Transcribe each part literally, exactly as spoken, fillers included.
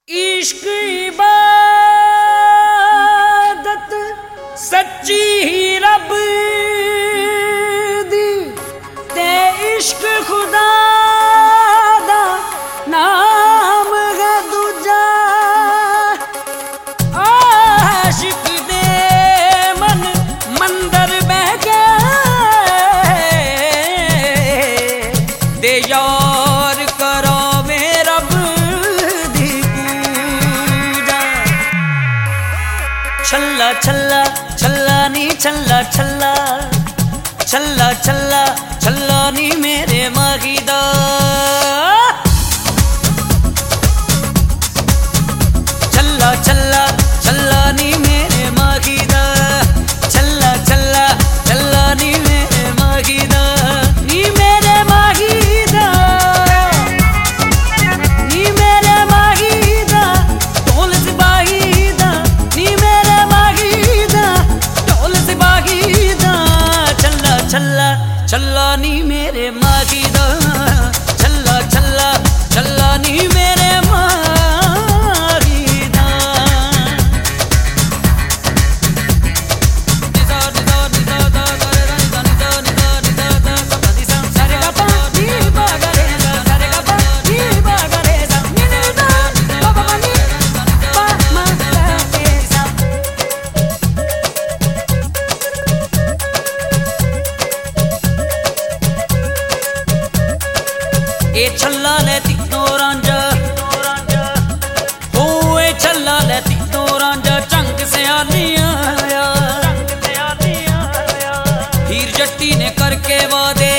इश्क इबादत सच्ची ही रब दी ते इश्क खुदा दा नाम है दूजा। आशिक दे मन मंदर बह गए दे यार करो मेरा छल्ला छल्ला छल्ला नी छल्ला छल्ला छल्ला छल्ला छल्ला नी मेरे माहीदा। छल्ला छल्ला छल्ला नी मेरे माहीदा। छल्ला छल्ला छल्ला नी मेरे माहीदा। नी मेरे माहीदा नी मेरे माहीदा ढोल सिपाहीदा नी मेरे छल्ला छल्ला नी मेरे माहीदा। छल्ला छल्ला छल्ला नी मेरे माहीदा। ए छल्ला ले तीनों रांझा हो ए छल्ला ले तीनों रांझा चंग से आलिया हीर जट्टी ने करके वादे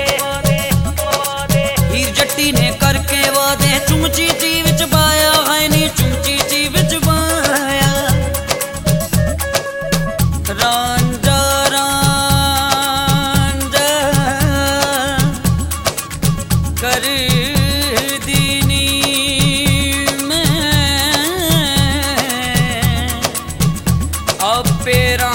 हीर जट्टी ने करके वादे चुमची ची विच पाया है नी चुमची ची विच पाया। रांझा रांझा कर दीनी मैं अब पेरा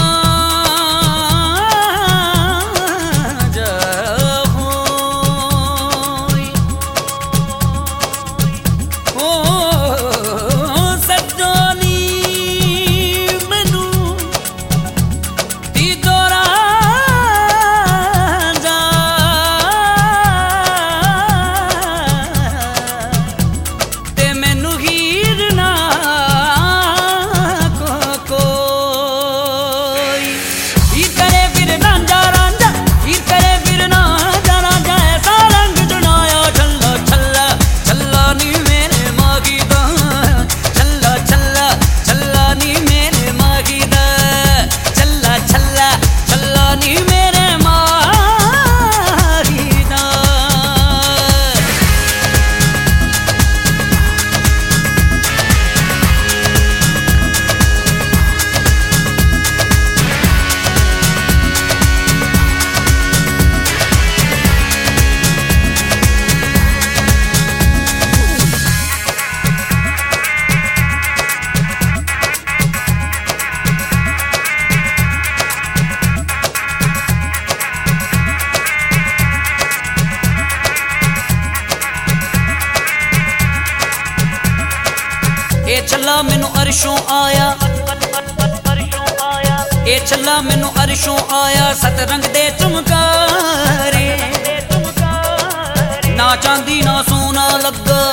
ए छल्ला मैनू अरशों आया ए छल्ला मैनू अरशों आया सत रंग दे चमकारे ना चांदी ना सोना लगा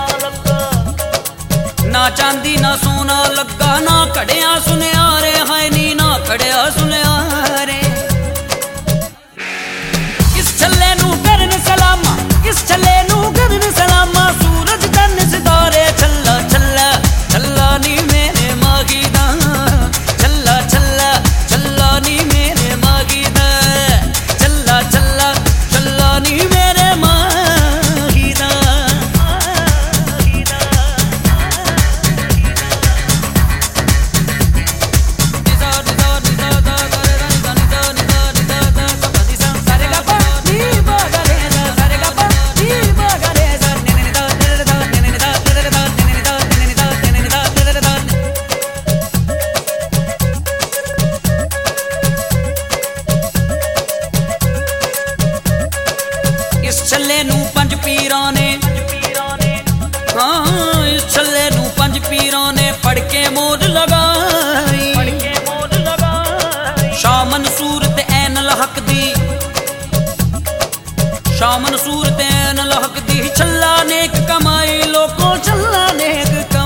ना चांदी ना सोना लगा ना कड़िया सुनियारे है नी ना कड़िया सुनियारे। इस छल्ले नू करन सलामा इस छल्ले नू करन सलामा सूरज चन्न सितारे। छल्ला छल्ला छल्ला नी मेरे माहीदा। छल्ला छल्ला छल्ला नी मेरे माहीदा। छल्ला छल्ला छल्ला नी मेरे माहीदा। सूरतें न लहक दी छल्ला नेक कमाई लोको छल्ला नेक कमाई।